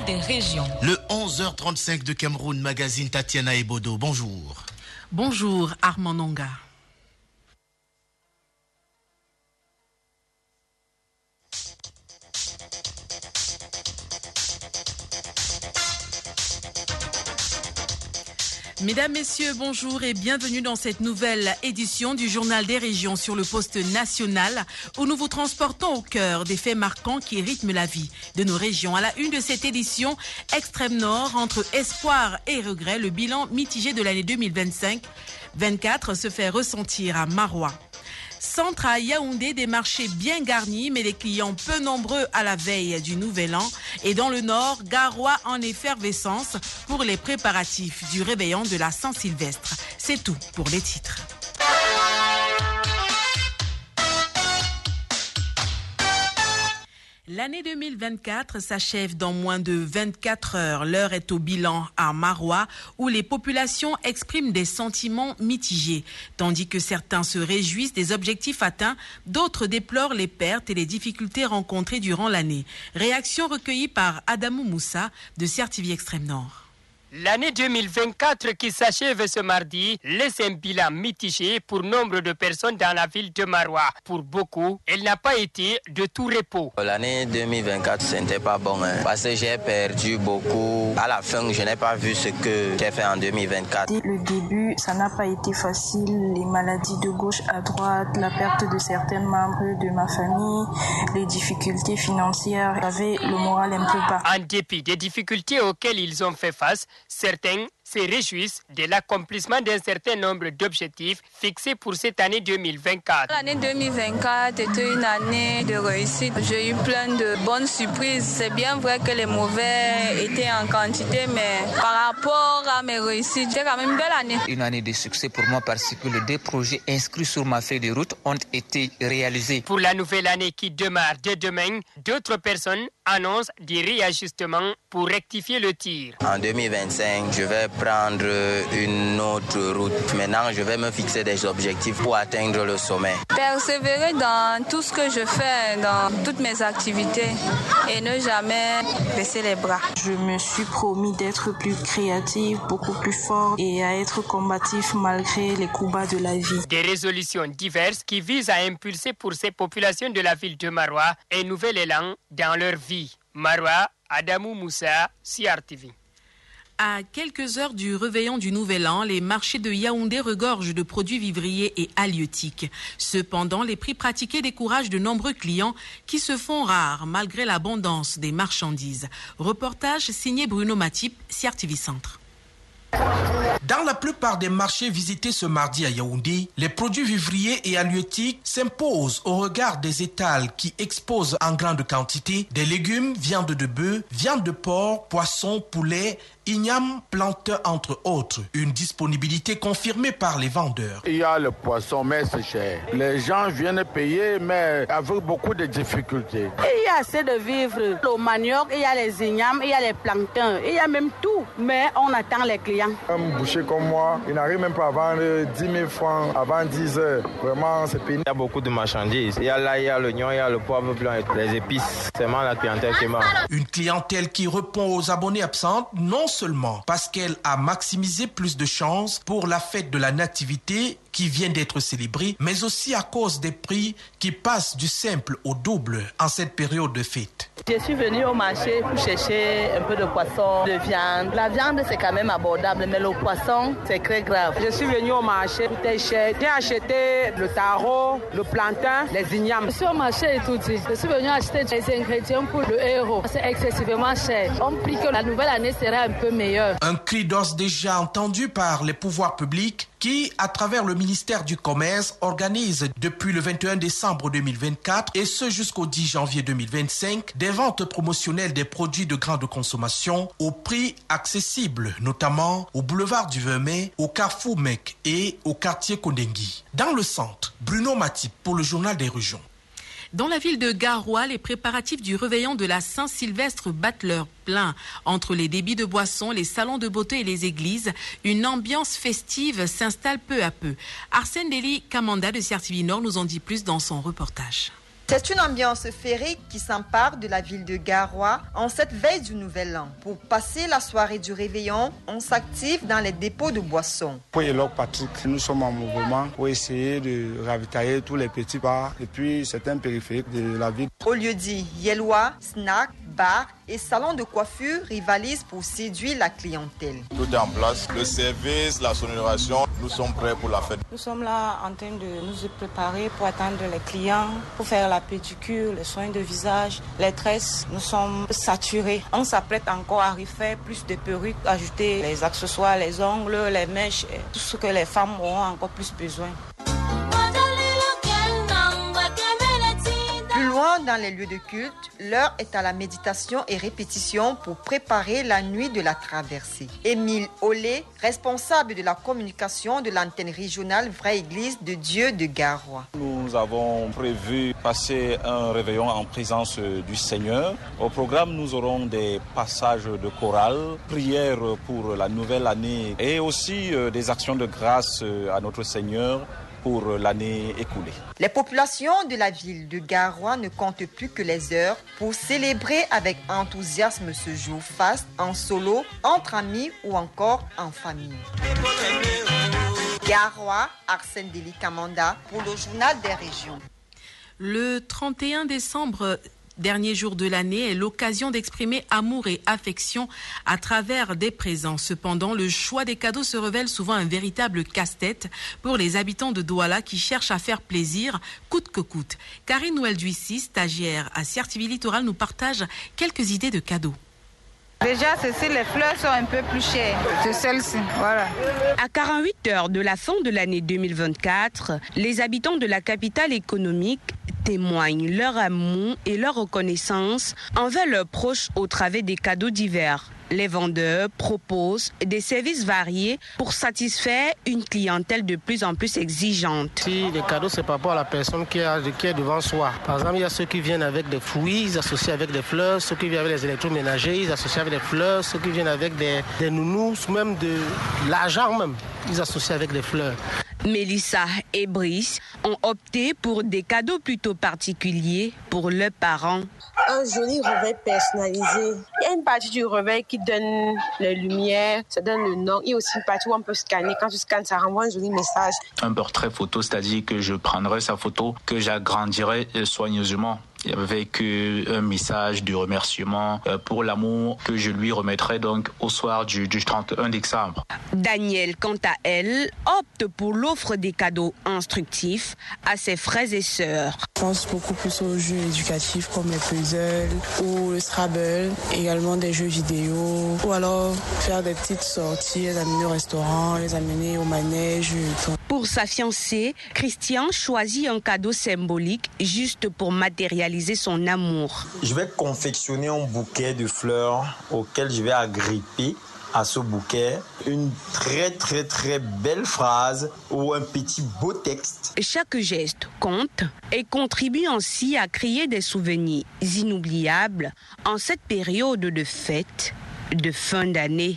des régions. Le 11h35 de Cameroun Magazine, Tatiana Ebodo. Bonjour. Bonjour Armand Nonga. Mesdames, Messieurs, bonjour et bienvenue dans cette nouvelle édition du Journal des régions sur le poste national où nous vous transportons au cœur des faits marquants qui rythment la vie de nos régions. À la une de cette édition, Extrême Nord, entre espoir et regret, le bilan mitigé de l'année 2025-24 se fait ressentir à Marois. Centre à Yaoundé, des marchés bien garnis, mais des clients peu nombreux à la veille du Nouvel An. Et dans le Nord, Garoua en effervescence pour les préparatifs du réveillon de la Saint-Sylvestre. C'est tout pour les titres. L'année 2024 s'achève dans moins de 24 heures. L'heure est au bilan à Marois où les populations expriment des sentiments mitigés. Tandis que certains se réjouissent des objectifs atteints, d'autres déplorent les pertes et les difficultés rencontrées durant l'année. Réaction recueillie par Adamou Moussa de CRTV Extrême Nord. L'année 2024 qui s'achève ce mardi laisse un bilan mitigé pour nombre de personnes dans la ville de Marois. Pour beaucoup, elle n'a pas été de tout repos. L'année 2024, ce n'était pas bon parce que j'ai perdu beaucoup. À la fin, je n'ai pas vu ce que j'ai fait en 2024. Dès le début, ça n'a pas été facile. Les maladies de gauche à droite, la perte de certains membres de ma famille, les difficultés financières. J'avais le moral un peu bas. En dépit des difficultés auxquelles ils ont fait face, certains se réjouissent de l'accomplissement d'un certain nombre d'objectifs fixés pour cette année 2024. L'année 2024 était une année de réussite. J'ai eu plein de bonnes surprises. C'est bien vrai que les mauvais étaient en quantité, mais par rapport à mes réussites, j'ai quand même une belle année. Une année de succès pour moi parce que les 2 projets inscrits sur ma feuille de route ont été réalisés. Pour la nouvelle année qui démarre dès demain, d'autres personnes annoncent des réajustements pour rectifier le tir. En 2025, je vais prendre une autre route. Maintenant, je vais me fixer des objectifs pour atteindre le sommet. Persévérer dans tout ce que je fais, dans toutes mes activités et ne jamais baisser les bras. Je me suis promis d'être plus créative, beaucoup plus forte et à être combatif malgré les coups bas de la vie. Des résolutions diverses qui visent à impulser pour ces populations de la ville de Marois un nouvel élan dans leur vie. Marois, Adamou Moussa, CRTV. À quelques heures du réveillon du Nouvel An, les marchés de Yaoundé regorgent de produits vivriers et halieutiques. Cependant, les prix pratiqués découragent de nombreux clients qui se font rares malgré l'abondance des marchandises. Reportage signé Bruno Matip, CRTV Centre. Dans la plupart des marchés visités ce mardi à Yaoundé, les produits vivriers et halieutiques s'imposent au regard des étals qui exposent en grande quantité des légumes, viande de bœuf, viande de porc, poisson, poulet, igname, plantain, entre autres. Une disponibilité confirmée par les vendeurs. Il y a le poisson, mais c'est cher. Les gens viennent payer, mais avec beaucoup de difficultés. Il y a assez de vivres. Le manioc, il y a les ignames, il y a les plantains, il y a même tout. Mais on attend les clients. Un boucher comme moi, il n'arrive même pas à vendre 10 000 francs avant 10 heures. Vraiment, c'est pénible. Il y a beaucoup de marchandises. Il y a l'ail, il y a l'oignon, il y a le poivre blanc, les épices. C'est vraiment la clientèle qui marche. Une clientèle qui répond aux abonnés absents, non seulement parce qu'elle a maximisé plus de chances pour la fête de la nativité qui vient d'être célébrée, mais aussi à cause des prix qui passent du simple au double en cette période de fête. Je suis venue au marché pour chercher un peu de poisson, de viande. La viande, c'est quand même abordable, mais le poisson, c'est très grave. Je suis venue au marché, tout est cher. J'ai acheté le taro, le plantain, les ignames. Je suis au marché et tout dit. Je suis venue acheter des ingrédients pour le héros. C'est excessivement cher. On prie que la nouvelle année sera un peu meilleure. Un cri d'os déjà entendu par les pouvoirs publics qui, à travers le ministère du Commerce, organise depuis le 21 décembre 2024 et ce jusqu'au 10 janvier 2025 des ventes promotionnelles des produits de grande consommation au prix accessible, notamment au boulevard du 20 mai, au Carrefour Mec et au quartier Kondengui. Dans le centre, Bruno Matip pour le Journal des régions. Dans la ville de Garoua, les préparatifs du réveillon de la Saint-Sylvestre battent leur plein. Entre les débits de boissons, les salons de beauté et les églises, une ambiance festive s'installe peu à peu. Arsène Deli Kamanda de CRTV Nord nous en dit plus dans son reportage. C'est une ambiance féerique qui s'empare de la ville de Garoua en cette veille du Nouvel An. Pour passer la soirée du réveillon, on s'active dans les dépôts de boissons. Pour Elok Patrick, nous sommes en mouvement pour essayer de ravitailler tous les petits bars et puis certains périphériques de la ville. Au lieu-dit Yellois, snack, bar et salon de coiffure rivalisent pour séduire la clientèle. Tout est en place, le service, la sonorisation, nous sommes prêts pour la fête. Nous sommes là en train de nous préparer pour attendre les clients, pour faire la pédicure, les soins de visage, les tresses. Nous sommes saturés. On s'apprête encore à refaire plus de perruques, ajouter les accessoires, les ongles, les mèches, tout ce que les femmes auront encore plus besoin. Plus loin dans les lieux de culte, l'heure est à la méditation et répétition pour préparer la nuit de la traversée. Émile Olé, responsable de la communication de l'antenne régionale Vraie Église de Dieu de Garoua. Nous avons prévu passer un réveillon en présence du Seigneur. Au programme, nous aurons des passages de chorale, prières pour la nouvelle année et aussi des actions de grâce à notre Seigneur pour l'année écoulée. Les populations de la ville de Garoua ne comptent plus que les heures pour célébrer avec enthousiasme ce jour faste, en solo, entre amis ou encore en famille. Garoua, Arsène Deli Kamanda pour le journal des régions. Le 31 décembre, dernier jour de l'année, est l'occasion d'exprimer amour et affection à travers des présents. Cependant, le choix des cadeaux se révèle souvent un véritable casse-tête pour les habitants de Douala qui cherchent à faire plaisir coûte que coûte. Karine Noël-Duissi, stagiaire à CRTV Littoral, nous partage quelques idées de cadeaux. Déjà, ceci, les fleurs sont un peu plus chères. C'est celle-ci, voilà. À 48 heures de la fin de l'année 2024, les habitants de la capitale économique témoignent leur amour et leur reconnaissance envers leurs proches au travers des cadeaux divers. Les vendeurs proposent des services variés pour satisfaire une clientèle de plus en plus exigeante. Si les cadeaux, c'est par rapport à la personne qui est devant soi. Par exemple, il y a ceux qui viennent avec des fruits, ils associent avec des fleurs. Ceux qui viennent avec des électroménagers, ils associent avec des fleurs. Ceux qui viennent avec des nounous, même de l'argent même, ils associent avec des fleurs. Mélissa et Brice ont opté pour des cadeaux plutôt particuliers pour leurs parents. Un joli réveil personnalisé. Il y a une partie du réveil qui donne les lumières, ça donne le nom. Il y a aussi une partie où on peut scanner. Quand tu scannes, ça renvoie un joli message. Un portrait photo, c'est-à-dire que je prendrai sa photo, que j'agrandirai soigneusement, avec un message de remerciement pour l'amour que je lui remettrai donc au soir du 31 décembre. Danielle, quant à elle, opte pour l'offre des cadeaux instructifs à ses frères et sœurs. Je pense beaucoup plus aux jeux éducatifs comme les puzzles ou le Scrabble, également des jeux vidéo, ou alors faire des petites sorties, les amener au restaurant, les amener au manège et tout. Pour sa fiancée, Christian choisit un cadeau symbolique juste pour matérialiser son amour. Je vais confectionner un bouquet de fleurs auquel je vais agripper à ce bouquet une très très très belle phrase ou un petit beau texte. Chaque geste compte et contribue ainsi à créer des souvenirs inoubliables en cette période de fête de fin d'année.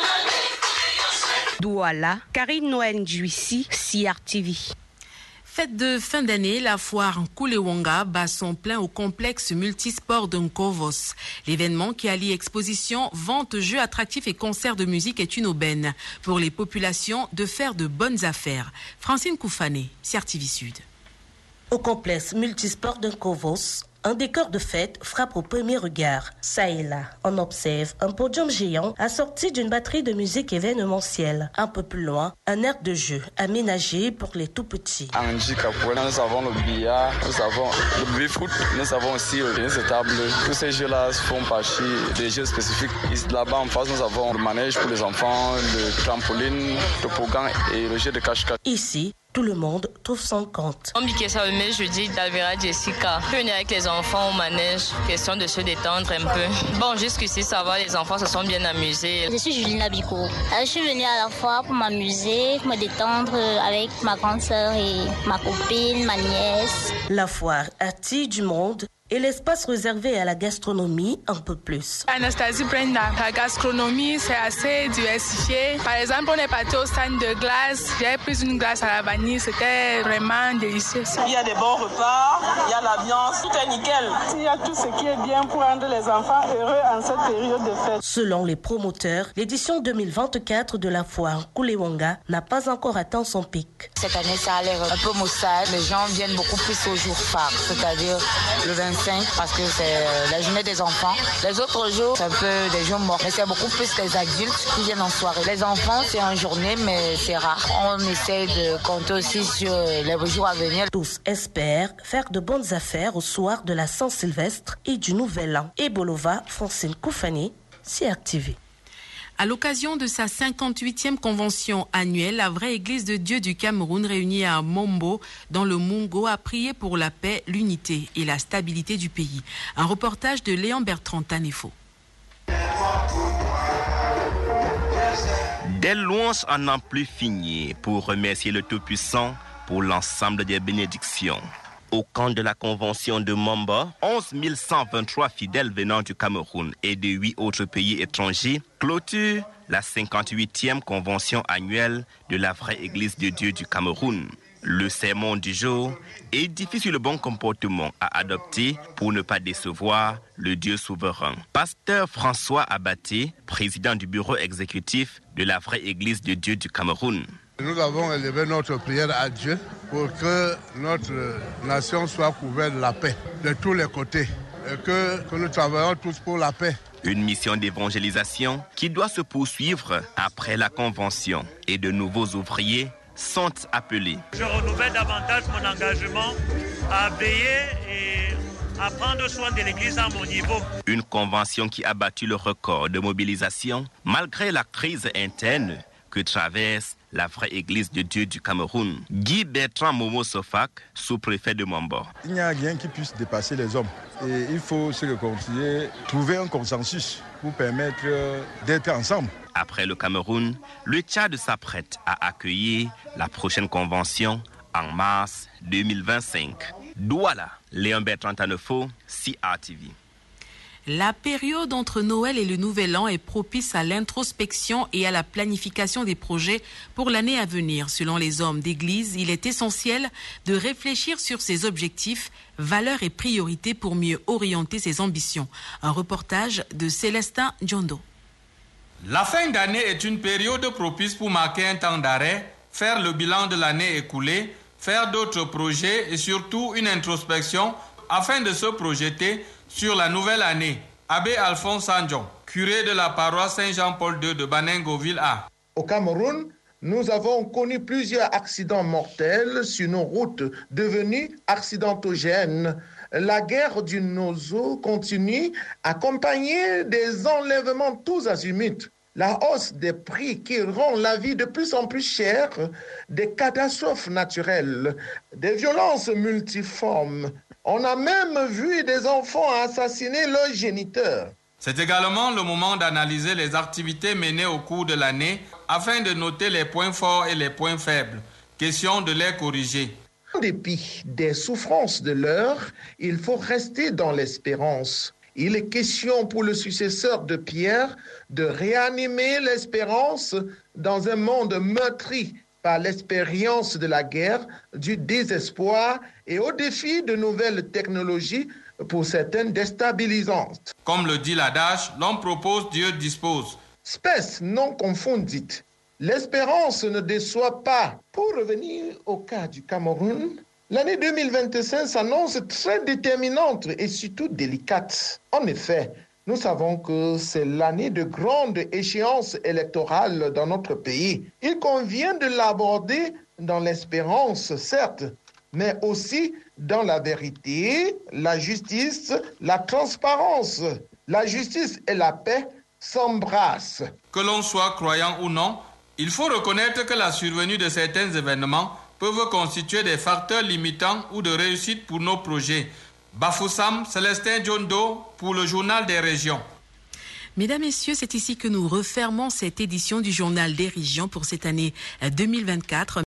Douala, Karine Noël-Duissi, CRTV. Fête de fin d'année, la foire Nkulewanga bat son plein au complexe multisport de Nkovos. L'événement qui allie exposition, vente, jeux attractifs et concerts de musique est une aubaine pour les populations de faire de bonnes affaires. Francine Koufane, CRTV Sud. Au complexe multisport de Nkovos, un décor de fête frappe au premier regard. Ça et là, on observe un podium géant assorti d'une batterie de musique événementielle. Un peu plus loin, un aire de jeu aménagé pour les tout-petits. En Capoeira, nous avons le billard, nous avons le biffoot, nous avons aussi le tennis de table. Tous ces jeux-là font partie des jeux spécifiques. Là-bas en face, nous avons le manège pour les enfants, le trampoline, le pogan et le jeu de cache-cache. Ici, tout le monde trouve son compte. On dit que ça me je dis Dalvera Jessica. Je venir avec les enfants au manège, question de se détendre un peu. Bon, jusqu'ici ça va, les enfants se sont bien amusés. Je suis Julina Biko. Je suis venue à la fois pour m'amuser, me détendre avec ma grande sœur et ma copine, ma nièce. La foire attire du monde et l'espace réservé à la gastronomie un peu plus. Anastasie Brenda, la gastronomie c'est assez diversifié. Par exemple, on est parti au stand de glace. J'ai pris une glace à la vanille, c'était vraiment délicieux. Il y a des bons repas, il y a l'ambiance, tout est nickel. Il y a tout ce qui est bien pour rendre les enfants heureux en cette période de fête. Selon les promoteurs, l'édition 2024 de la foire Kulewanga n'a pas encore atteint son pic. Cette année, ça a l'air un peu maussade. Les gens viennent beaucoup plus au jour phare, c'est-à-dire le 25, parce que c'est la journée des enfants. Les autres jours, c'est un peu des jours morts, mais c'est beaucoup plus les adultes qui viennent en soirée. Les enfants, c'est en journée, mais c'est rare. On essaie de compter aussi sur les jours à venir. Tous espèrent faire de bonnes affaires au soir de la Saint-Sylvestre et du Nouvel An. Et Bolova, Francine Koufani, CRTV. À l'occasion de sa 58e convention annuelle, la vraie Église de Dieu du Cameroun, réunie à Mombo, dans le Mungo, a prié pour la paix, l'unité et la stabilité du pays. Un reportage de Léon Bertrand Tanefo. Des louanges en n'en plus finir pour remercier le Tout-Puissant pour l'ensemble des bénédictions. Au camp de la convention de Mombo, 11 123 fidèles venant du Cameroun et de 8 autres pays étrangers clôturent la 58e convention annuelle de la vraie Église de Dieu du Cameroun. Le sermon du jour édifie sur le bon comportement à adopter pour ne pas décevoir le Dieu souverain. Pasteur François Abaté, président du bureau exécutif de la vraie Église de Dieu du Cameroun. Nous avons élevé notre prière à Dieu pour que notre nation soit couverte de la paix de tous les côtés et que nous travaillons tous pour la paix. Une mission d'évangélisation qui doit se poursuivre après la convention et de nouveaux ouvriers sont appelés. Je renouvelle davantage mon engagement à veiller et à prendre soin de l'Église à mon niveau. Une convention qui a battu le record de mobilisation malgré la crise interne que traverse la vraie Église de Dieu du Cameroun. Guy Bertrand Momo Sofak, sous-préfet de Mombo. Il n'y a rien qui puisse dépasser les hommes. Et il faut se réconcilier, trouver un consensus pour permettre d'être ensemble. Après le Cameroun, le Tchad s'apprête à accueillir la prochaine convention en mars 2025. Douala, Léon Bertrand Tanefo, CRTV. La période entre Noël et le Nouvel An est propice à l'introspection et à la planification des projets pour l'année à venir. Selon les hommes d'église, il est essentiel de réfléchir sur ses objectifs, valeurs et priorités pour mieux orienter ses ambitions. Un reportage de Célestin Djondo. La fin d'année est une période propice pour marquer un temps d'arrêt, faire le bilan de l'année écoulée, faire d'autres projets et surtout une introspection afin de se projeter sur la nouvelle année. Abbé Alphonse Sanjon, curé de la paroisse Saint-Jean-Paul II de Banengoville A. Au Cameroun, nous avons connu plusieurs accidents mortels sur nos routes devenues accidentogènes. La guerre du Nozo continue, accompagnée des enlèvements tous azimuts. La hausse des prix qui rend la vie de plus en plus chère, des catastrophes naturelles, des violences multiformes. On a même vu des enfants assassiner leurs géniteurs. C'est également le moment d'analyser les activités menées au cours de l'année afin de noter les points forts et les points faibles. Question de les corriger. En dépit des souffrances de l'heure, il faut rester dans l'espérance. Il est question pour le successeur de Pierre de réanimer l'espérance dans un monde meurtri par l'expérience de la guerre, du désespoir et au défi de nouvelles technologies pour certaines déstabilisantes. Comme le dit l'adage, l'homme propose, Dieu dispose. Spes non confundit. L'espérance ne déçoit pas. Pour revenir au cas du Cameroun, l'année 2025 s'annonce très déterminante et surtout délicate. En effet, nous savons que c'est l'année de grande échéance électorale dans notre pays. Il convient de l'aborder dans l'espérance, certes, mais aussi dans la vérité, la justice, la transparence. La justice et la paix s'embrassent. Que l'on soit croyant ou non, il faut reconnaître que la survenue de certains événements peuvent constituer des facteurs limitants ou de réussite pour nos projets. Bafoussam, Célestin Djondo pour le Journal des Régions. Mesdames, Messieurs, c'est ici que nous refermons cette édition du Journal des Régions pour cette année 2024.